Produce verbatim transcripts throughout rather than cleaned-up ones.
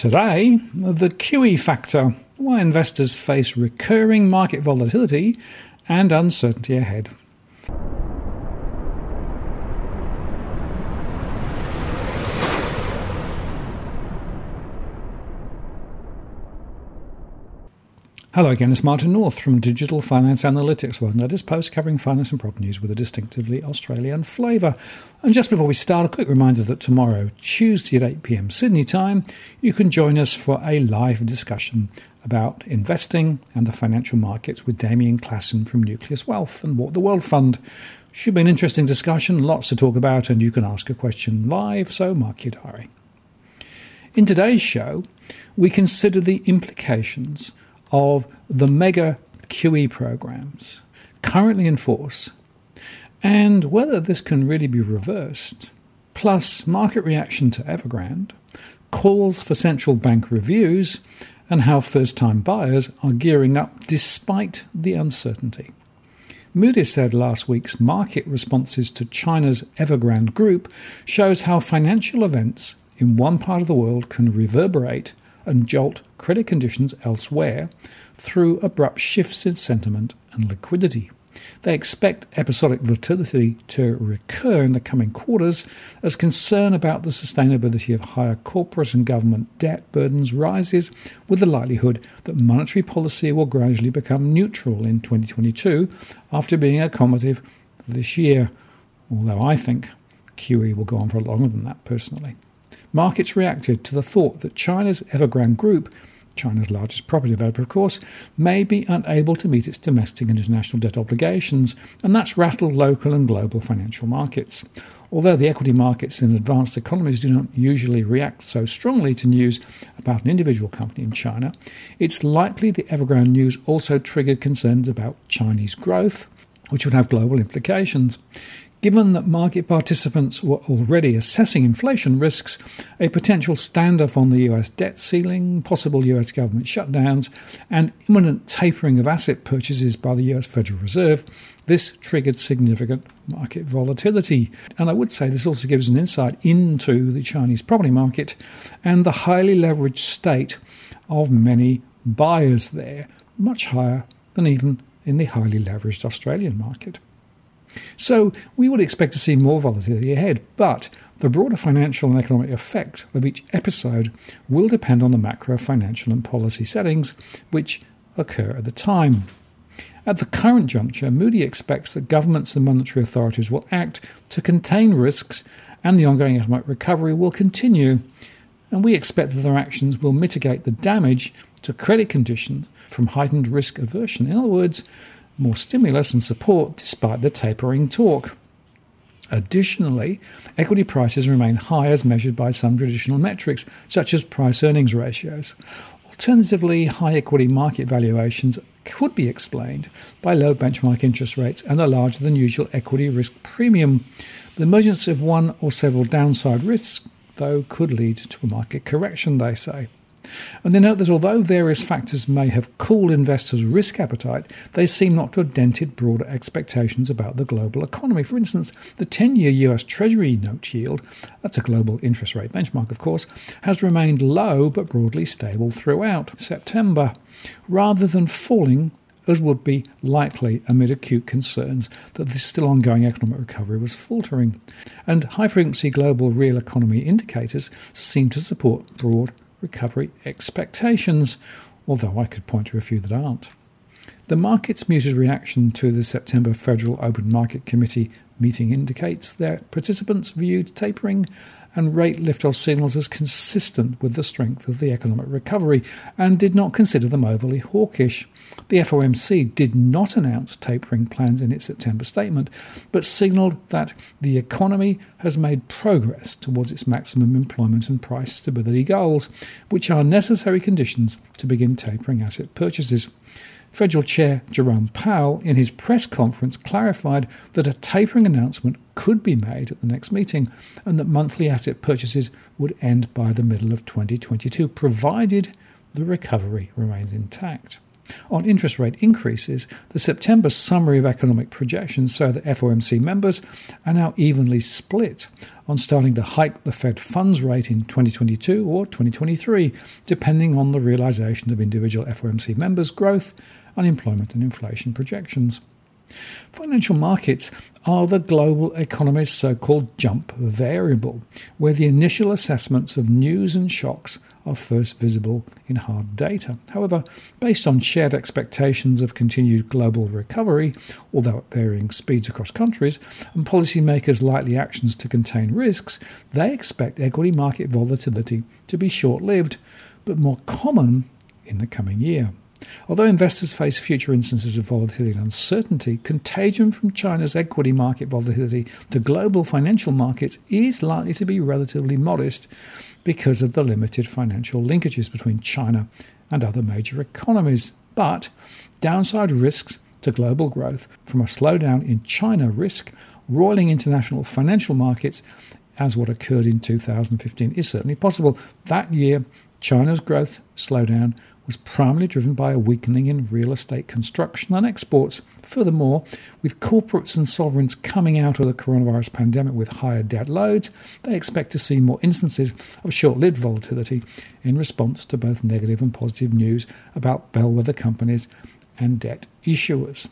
Today, the Q E factor, why investors face recurring market volatility and uncertainty ahead. Hello again, it's Martin North from Digital Finance Analytics, one latest post covering finance and property news with a distinctively Australian flavour. And just before we start, a quick reminder that tomorrow, Tuesday at eight p m Sydney time, you can join us for a live discussion about investing and the financial markets with Damien Klassen from Nucleus Wealth and the World Fund. Should be an interesting discussion, lots to talk about, and you can ask a question live, so mark your diary. In today's show, we consider the implications of the mega Q E programs currently in force and whether this can really be reversed, plus market reaction to Evergrande, calls for central bank reviews, and how first-time buyers are gearing up despite the uncertainty. Moody's said last week's market responses to China's Evergrande Group shows how financial events in one part of the world can reverberate and jolt credit conditions elsewhere through abrupt shifts in sentiment and liquidity. They expect episodic volatility to recur in the coming quarters as concern about the sustainability of higher corporate and government debt burdens rises, with the likelihood that monetary policy will gradually become neutral in twenty twenty-two after being accommodative this year, although I think Q E will go on for longer than that personally. Markets reacted to the thought that China's Evergrande Group, China's largest property developer of course, may be unable to meet its domestic and international debt obligations, and that's rattled local and global financial markets. Although the equity markets in advanced economies do not usually react so strongly to news about an individual company in China, it's likely the Evergrande news also triggered concerns about Chinese growth, which would have global implications. Given that market participants were already assessing inflation risks, a potential standoff on the U S debt ceiling, possible U S government shutdowns, and imminent tapering of asset purchases by the U S Federal Reserve, this triggered significant market volatility. And I would say this also gives an insight into the Chinese property market and the highly leveraged state of many buyers there, much higher than even in the highly leveraged Australian market. So we would expect to see more volatility ahead, but the broader financial and economic effect of each episode will depend on the macro financial and policy settings which occur at the time. At the current juncture, Moody expects that governments and monetary authorities will act to contain risks and the ongoing economic recovery will continue, and we expect that their actions will mitigate the damage to credit conditions from heightened risk aversion. In other words, more stimulus and support despite the tapering talk. Additionally, equity prices remain high as measured by some traditional metrics, such as price-earnings ratios. Alternatively, high equity market valuations could be explained by low benchmark interest rates and a larger than usual equity risk premium. The emergence of one or several downside risks, though, could lead to a market correction, they say. And they note that although various factors may have cooled investors' risk appetite, they seem not to have dented broader expectations about the global economy. For instance, the ten-year U S Treasury note yield, that's a global interest rate benchmark of course, has remained low but broadly stable throughout September, rather than falling as would be likely amid acute concerns that the still ongoing economic recovery was faltering. And high-frequency global real economy indicators seem to support broad recovery expectations, although I could point to a few that aren't. The market's muted reaction to the September Federal Open Market Committee meeting indicates that participants viewed tapering and rate lift-off signals as consistent with the strength of the economic recovery and did not consider them overly hawkish. The F O M C did not announce tapering plans in its September statement, but signalled that the economy has made progress towards its maximum employment and price stability goals, which are necessary conditions to begin tapering asset purchases. Federal Chair Jerome Powell, in his press conference, clarified that a tapering announcement could be made at the next meeting and that monthly asset purchases would end by the middle of twenty twenty-two, provided the recovery remains intact. On interest rate increases, the September summary of economic projections show that F O M C members are now evenly split on starting to hike the Fed funds rate in twenty twenty-two or twenty twenty-three, depending on the realisation of individual F O M C members' growth, unemployment and inflation projections. Financial markets are the global economy's so-called jump variable, where the initial assessments of news and shocks are first visible in hard data. However, based on shared expectations of continued global recovery, although at varying speeds across countries, and policymakers' likely actions to contain risks, they expect equity market volatility to be short-lived, but more common in the coming year. Although investors face future instances of volatility and uncertainty, contagion from China's equity market volatility to global financial markets is likely to be relatively modest because of the limited financial linkages between China and other major economies. But downside risks to global growth from a slowdown in China risk roiling international financial markets, as what occurred in two thousand fifteen, is certainly possible. That year, China's growth slowdown was primarily driven by a weakening in real estate construction and exports. Furthermore, with corporates and sovereigns coming out of the coronavirus pandemic with higher debt loads, they expect to see more instances of short-lived volatility in response to both negative and positive news about bellwether companies and debt issuers.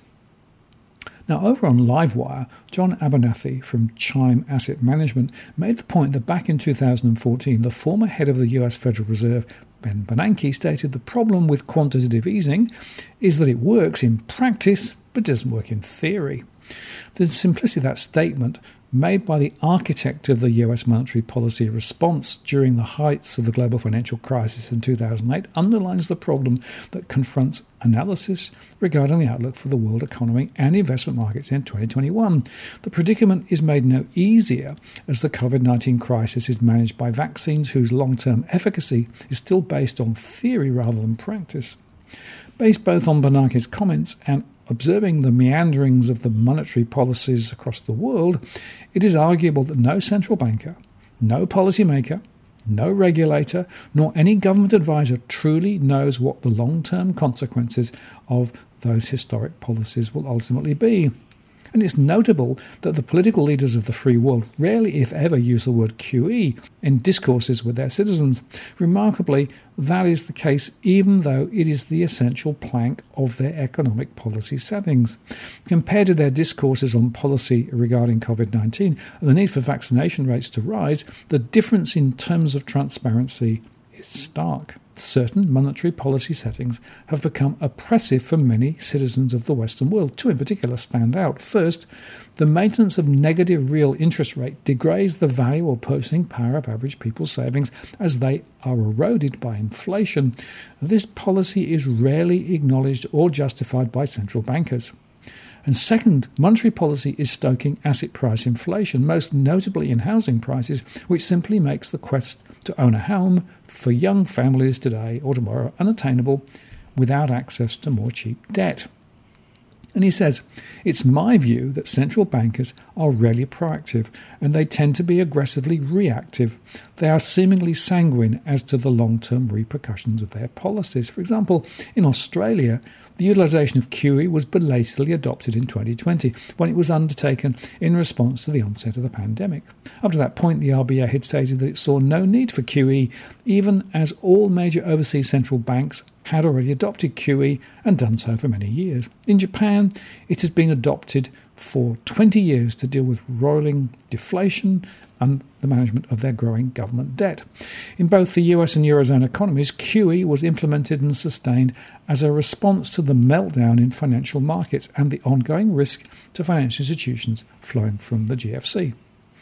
Now, over on Livewire, John Abernathy from Chime Asset Management made the point that back in two thousand fourteen, the former head of the U S Federal Reserve, Ben Bernanke, stated the problem with quantitative easing is that it works in practice but doesn't work in theory. The simplicity of that statement, made by the architect of the U S monetary policy response during the heights of the global financial crisis in two thousand eight, underlines the problem that confronts analysis regarding the outlook for the world economy and investment markets in twenty twenty-one. The predicament is made no easier as the COVID nineteen crisis is managed by vaccines whose long-term efficacy is still based on theory rather than practice. Based both on Bernanke's comments and observing the meanderings of the monetary policies across the world, it is arguable that no central banker, no policymaker, no regulator, nor any government advisor truly knows what the long-term consequences of those historic policies will ultimately be. And it's notable that the political leaders of the free world rarely, if ever, use the word Q E in discourses with their citizens. Remarkably, that is the case even though it is the essential plank of their economic policy settings. Compared to their discourses on policy regarding COVID nineteen and the need for vaccination rates to rise, the difference in terms of transparency is stark. Certain monetary policy settings have become oppressive for many citizens of the Western world. Two in particular stand out. First, the maintenance of negative real interest rate degrades the value or purchasing power of average people's savings as they are eroded by inflation. This policy is rarely acknowledged or justified by central bankers. And second, monetary policy is stoking asset price inflation, most notably in housing prices, which simply makes the quest to own a home for young families today or tomorrow unattainable without access to more cheap debt. And he says, it's my view that central bankers are rarely proactive and they tend to be aggressively reactive. They are seemingly sanguine as to the long-term repercussions of their policies. For example, in Australia, the utilisation of Q E was belatedly adopted in twenty twenty when it was undertaken in response to the onset of the pandemic. Up to that point, the R B A had stated that it saw no need for Q E, even as all major overseas central banks had already adopted Q E and done so for many years. In Japan, it has been adopted for twenty years to deal with rolling deflation and the management of their growing government debt. In both the U S and Eurozone economies, Q E was implemented and sustained as a response to the meltdown in financial markets and the ongoing risk to financial institutions flowing from the G F C.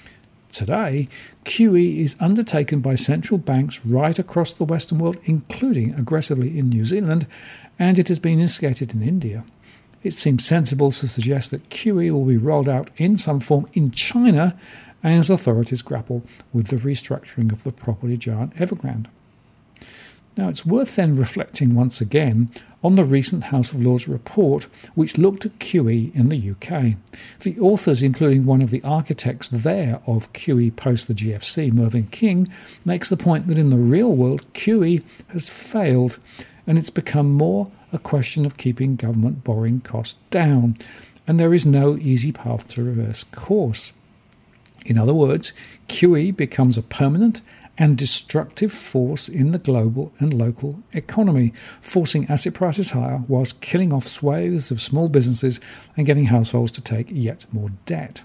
Today, Q E is undertaken by central banks right across the Western world, including aggressively in New Zealand, and it has been instigated in India. It seems sensible to suggest that Q E will be rolled out in some form in China as authorities grapple with the restructuring of the property giant Evergrande. Now, it's worth then reflecting once again on the recent House of Lords report, which looked at Q E in the U K. The authors, including one of the architects there of Q E post the G F C, Mervyn King, makes the point that in the real world, Q E has failed, and it's become more a question of keeping government borrowing costs down, and there is no easy path to reverse course. In other words, Q E becomes a permanent and destructive force in the global and local economy, forcing asset prices higher whilst killing off swathes of small businesses and getting households to take yet more debt.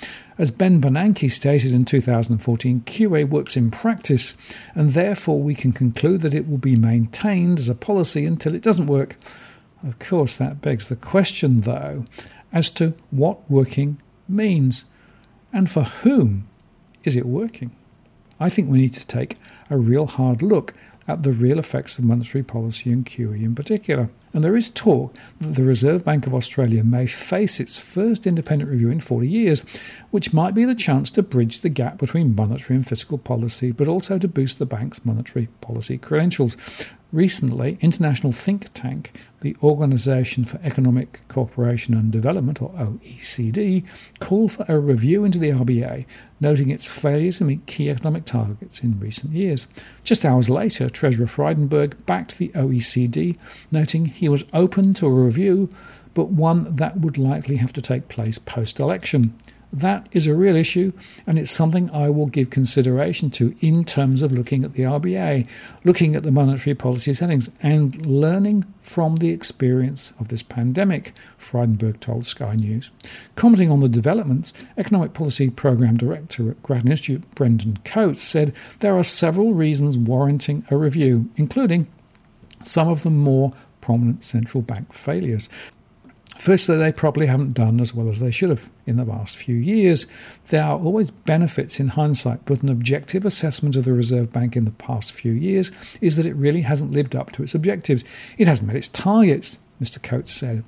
As Ben Bernanke stated in two thousand fourteen, Q E works in practice, and therefore we can conclude that it will be maintained as a policy until it doesn't work. Of course, that begs the question, though, as to what working means, and for whom is it working? I think we need to take a real hard look at the real effects of monetary policy and Q E in particular. And there is talk that the Reserve Bank of Australia may face its first independent review in forty years, which might be the chance to bridge the gap between monetary and fiscal policy, but also to boost the bank's monetary policy credentials. Recently, international think tank, the Organisation for Economic Cooperation and Development, or O E C D, called for a review into the R B A, noting its failure to meet key economic targets in recent years. Just hours later, Treasurer Frydenberg backed the O E C D, noting he was open to a review, but one that would likely have to take place post-election. That is a real issue, and it's something I will give consideration to in terms of looking at the R B A, looking at the monetary policy settings, and learning from the experience of this pandemic, Frydenberg told Sky News. Commenting on the developments, Economic Policy Programme Director at Grattan Institute, Brendan Coates, said there are several reasons warranting a review, including some of the more prominent central bank failures. Firstly, they probably haven't done as well as they should have in the last few years. There are always benefits in hindsight, but an objective assessment of the Reserve Bank in the past few years is that it really hasn't lived up to its objectives. It hasn't met its targets, Mister Coates said.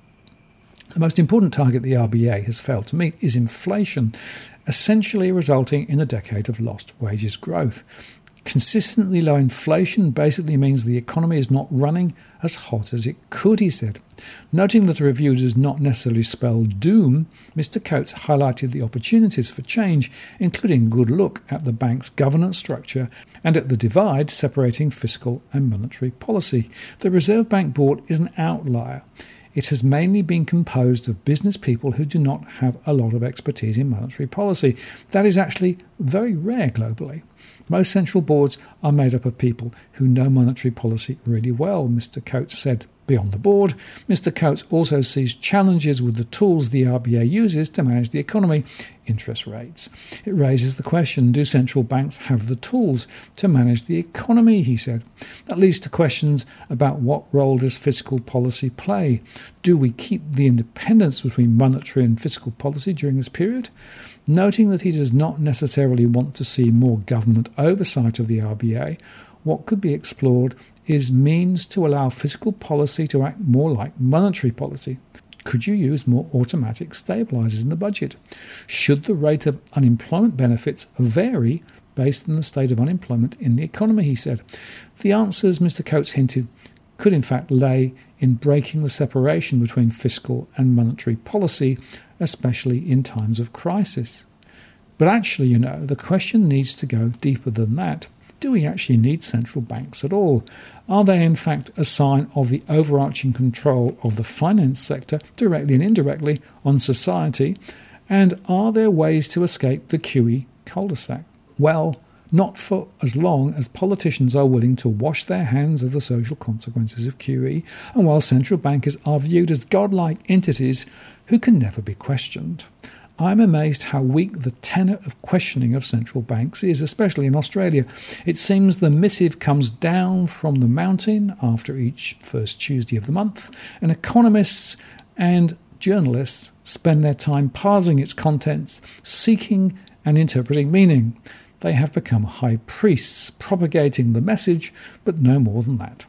The most important target the R B A has failed to meet is inflation, essentially resulting in a decade of lost wages growth. Consistently low inflation basically means the economy is not running as hot as it could, he said. Noting that a review does not necessarily spell doom, Mister Coates highlighted the opportunities for change, including a good look at the bank's governance structure and at the divide separating fiscal and monetary policy. The Reserve Bank board is an outlier. It has mainly been composed of business people who do not have a lot of expertise in monetary policy. That is actually very rare globally. Most central boards are made up of people who know monetary policy really well, Mister Coates said. Beyond the board, Mister Coates also sees challenges with the tools the R B A uses to manage the economy, interest rates. It raises the question, do central banks have the tools to manage the economy, he said. That leads to questions about what role does fiscal policy play? Do we keep the independence between monetary and fiscal policy during this period? Noting that he does not necessarily want to see more government oversight of the R B A, what could be explored is means to allow fiscal policy to act more like monetary policy. Could you use more automatic stabilisers in the budget? Should the rate of unemployment benefits vary based on the state of unemployment in the economy, he said. The answers, Mister Coates hinted, could in fact lay in breaking the separation between fiscal and monetary policy, especially in times of crisis. But actually, you know, the question needs to go deeper than that. Do we actually need central banks at all? Are they in fact a sign of the overarching control of the finance sector, directly and indirectly, on society? And are there ways to escape the Q E cul-de-sac? Well, not for as long as politicians are willing to wash their hands of the social consequences of Q E, and while central bankers are viewed as godlike entities who can never be questioned. I'm amazed how weak the tenor of questioning of central banks is, especially in Australia. It seems the missive comes down from the mountain after each first Tuesday of the month, and economists and journalists spend their time parsing its contents, seeking and interpreting meaning. They have become high priests, propagating the message, but no more than that.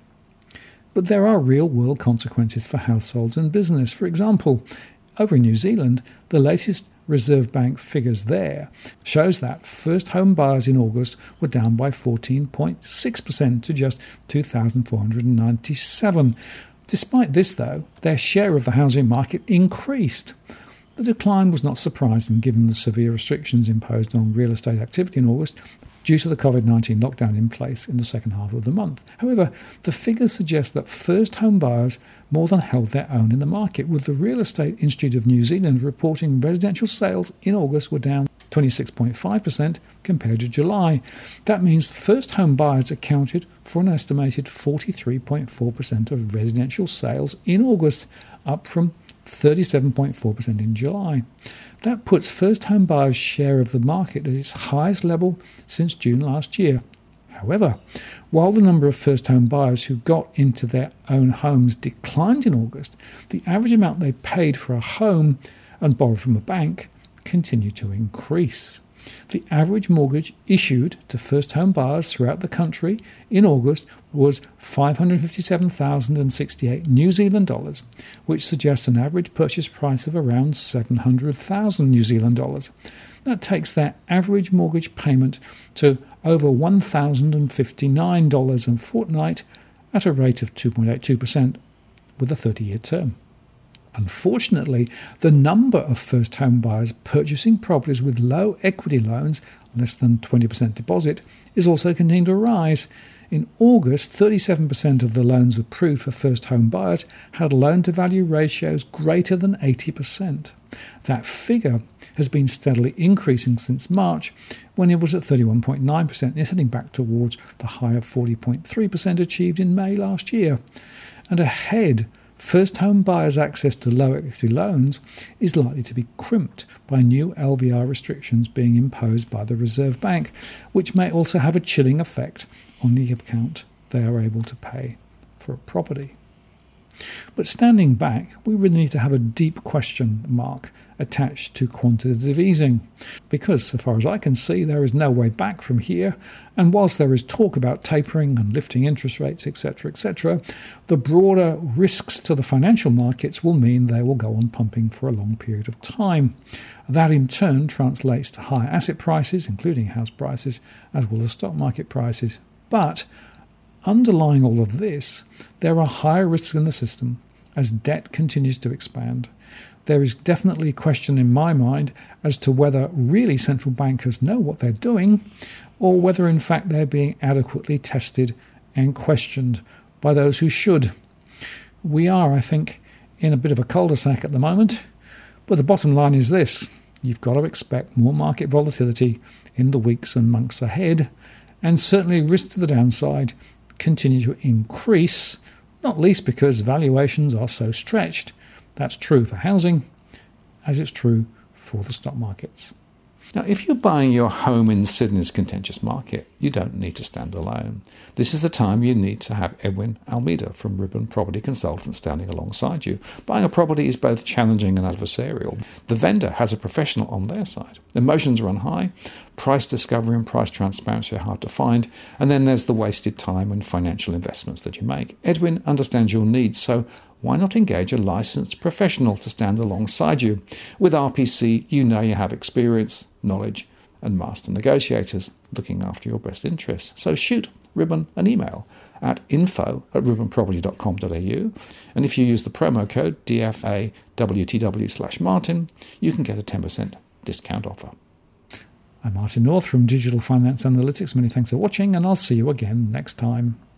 But there are real-world consequences for households and business. For example, over in New Zealand, the latest Reserve Bank figures there shows that first home buyers in August were down by fourteen point six percent to just two thousand four hundred ninety-seven. Despite this, though, their share of the housing market increased. The decline was not surprising given the severe restrictions imposed on real estate activity in August, due to the covid nineteen lockdown in place in the second half of the month. However, the figures suggest that first home buyers more than held their own in the market, with the Real Estate Institute of New Zealand reporting residential sales in August were down twenty-six point five percent compared to July. That means first home buyers accounted for an estimated forty-three point four percent of residential sales in August, up from thirty-seven point four percent in July. That puts first home buyers' share of the market at its highest level since June last year. However, while the number of first home buyers who got into their own homes declined in August, the average amount they paid for a home and borrowed from a bank continued to increase. The average mortgage issued to first home buyers throughout the country in August was five hundred fifty-seven thousand sixty-eight New Zealand dollars, which suggests an average purchase price of around seven hundred thousand New Zealand dollars. That takes their average mortgage payment to over one thousand fifty-nine dollars a fortnight at a rate of two point eight two percent with a thirty-year term. Unfortunately, the number of first home buyers purchasing properties with low equity loans, less than twenty percent deposit, is also continuing to rise. In August, thirty-seven percent of the loans approved for first home buyers had loan-to-value ratios greater than eighty percent. That figure has been steadily increasing since March, when it was at thirty-one point nine percent and is heading back towards the high of forty point three percent achieved in May last year. And ahead, first home buyers' access to low equity loans is likely to be crimped by new L V R restrictions being imposed by the Reserve Bank, which may also have a chilling effect on the account they are able to pay for a property. But standing back, we really need to have a deep question mark attached to quantitative easing, because so far as I can see, there is no way back from here, and whilst there is talk about tapering and lifting interest rates, etc, etc, the broader risks to the financial markets will mean they will go on pumping for a long period of time. That in turn translates to higher asset prices, including house prices, as well as stock market prices. But underlying all of this, there are higher risks in the system as debt continues to expand. There is definitely a question in my mind as to whether really central bankers know what they're doing, or whether in fact they're being adequately tested and questioned by those who should. We are, I think, in a bit of a cul-de-sac at the moment, but the bottom line is this: you've got to expect more market volatility in the weeks and months ahead, and certainly risks to the downside continue to increase, not least because valuations are so stretched. That's true for housing, as it's true for the stock markets. Now, if you're buying your home in Sydney's contentious market, you don't need to stand alone. This is the time you need to have Edwin Almeida from Ribbon Property Consultants standing alongside you. Buying a property is both challenging and adversarial. The vendor has a professional on their side. Emotions run high, price discovery and price transparency are hard to find, and then there's the wasted time and financial investments that you make. Edwin understands your needs, so why not engage a licensed professional to stand alongside you? With R P C, you know you have experience, knowledge, and master negotiators looking after your best interests. So shoot Ribbon an email at info at ribbon property dot com dot a u, and if you use the promo code D F A W T W slash Martin, you can get a ten percent discount offer. I'm Martin North from Digital Finance Analytics. Many thanks for watching, and I'll see you again next time.